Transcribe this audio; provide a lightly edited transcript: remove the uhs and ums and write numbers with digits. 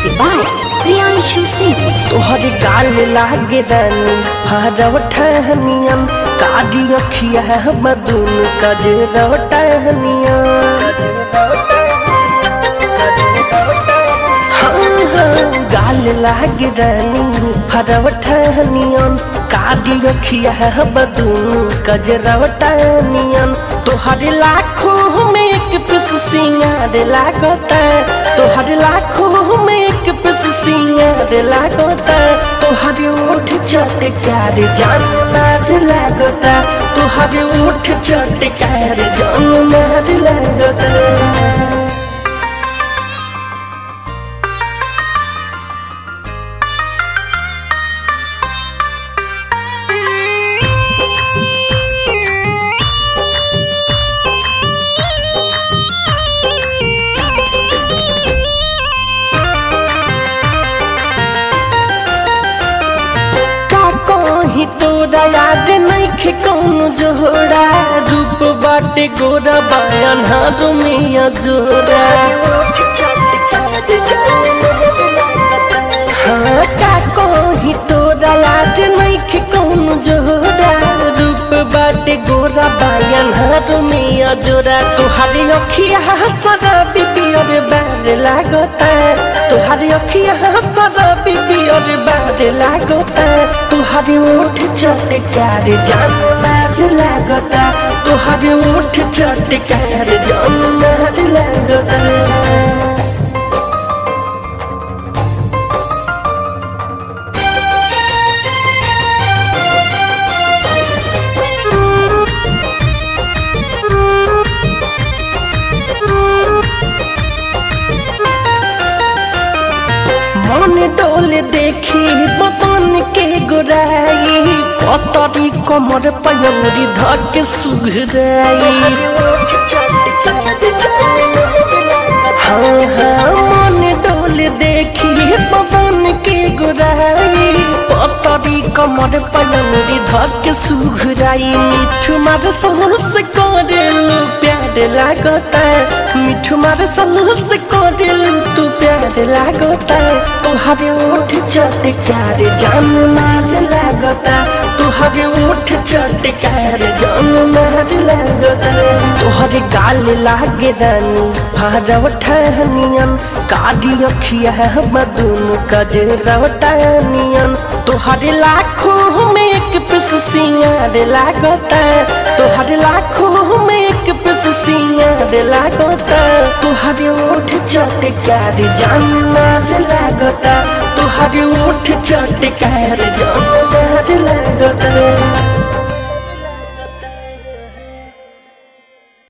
Music by Priyanshu Singh. तोहर गाल लागे रानी हरव ठहनियन काडी अखिया मदुन कजरव टहनियन गाल लागे रानी हरव ठहनियन काडी अखिया मदुन कजरव टहनियन तोहर लाखों में एक पिस सिंगार लागता तोहर लाखों में एक पिस सिंगार लागता तोहर ओठ चटकार जान मार लागता तोहर ओठ चटकार जान मार लागता तोरा याद नइखे कौनो जोड़ा रूप बाटे गोरा बयान रुमिया जोड़ा हाँ का कहीं तोरा याद नइखे कौनो जोड़ा रूप बाटे गोरा बयान रुमिया जोड़ा तोहारी अखिया शराबी पियर बार लागता तोहारी अखिया शराबी पियर बार लागता तोहारी ओठ चटकार जान मार लागता तोहारी ओठ चटकार जान मार लागता मन डोल देखी बतन के गोराई पतरी कमर पयौरी धक सुघराई हाँ हाँ मन डोल देखी बतन के गोराई पतरी कमर पयौरी धक सुघराई मिठू मार सहस करेलू प्यार लागता मिठू मार सहस करेलू तू प्यार लागता तोहरे ओठ चटकार जान मार लागता तोहरे ओठ चटकार जान मार लागता तोहरे गाल लागे रानी हरव ठहनियन काडी अखिया मदुन कजरव टहनियन तोहरे लाखों में एक पिस सिंगार लागता तोहरे लाखों में एक पिस सिंगार लागता तोहरे ओठ चटकार जान मार लागता तोहरे ओठ चटकार जान